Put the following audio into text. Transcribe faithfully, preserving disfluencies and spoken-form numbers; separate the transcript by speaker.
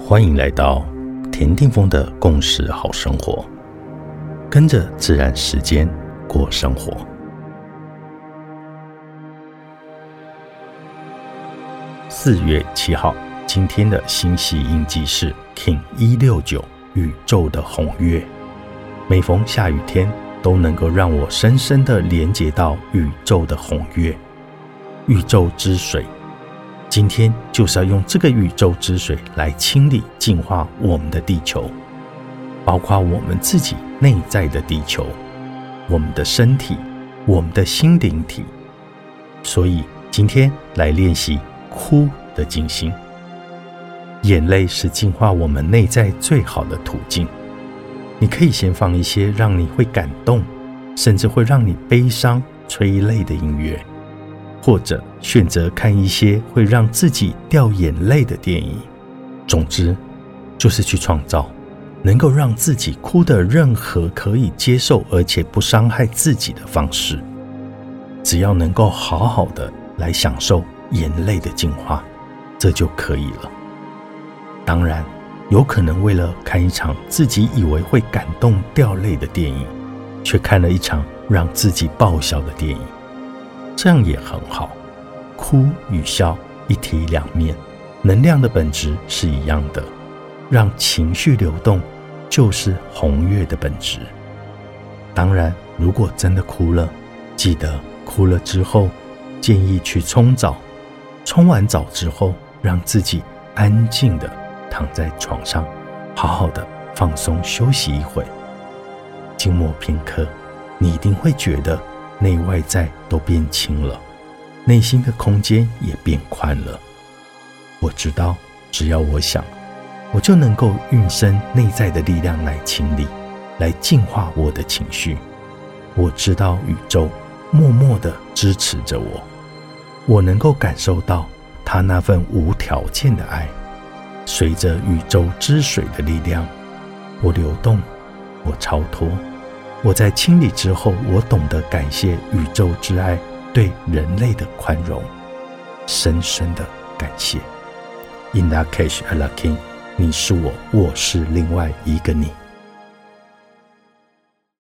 Speaker 1: 欢迎来到田定峰的共识好生活，跟着自然时间过生活。四月七号，今天的星系印记是 King 一六九宇宙的红月。每逢下雨天，都能够让我深深地连接到宇宙的红月，宇宙之水。今天就是要用这个宇宙之水来清理净化我们的地球，包括我们自己内在的地球，我们的身体，我们的心灵体。所以今天来练习哭的静心。眼泪是净化我们内在最好的途径。你可以先放一些让你会感动，甚至会让你悲伤催泪的音乐，或者选择看一些会让自己掉眼泪的电影。总之，就是去创造能够让自己哭的任何可以接受而且不伤害自己的方式。只要能够好好的来享受眼泪的净化，这就可以了。当然，有可能为了看一场自己以为会感动掉泪的电影，却看了一场让自己爆笑的电影，这样也很好。哭与笑一体两面，能量的本质是一样的，让情绪流动就是红月的本质。当然，如果真的哭了，记得哭了之后建议去冲澡，冲完澡之后让自己安静的躺在床上，好好的放松休息一会。静默片刻，你一定会觉得内外在都变轻了，内心的空间也变宽了。我知道，只要我想，我就能够运生内在的力量来清理，来净化我的情绪。我知道宇宙默默地支持着我，我能够感受到它那份无条件的爱。随着宇宙之水的力量，我流动，我超脱。我在清理之后，我懂得感谢宇宙之爱对人类的宽容，深深的感谢。In Lak'ech Ala K'in， 你是我，我是另外一个你。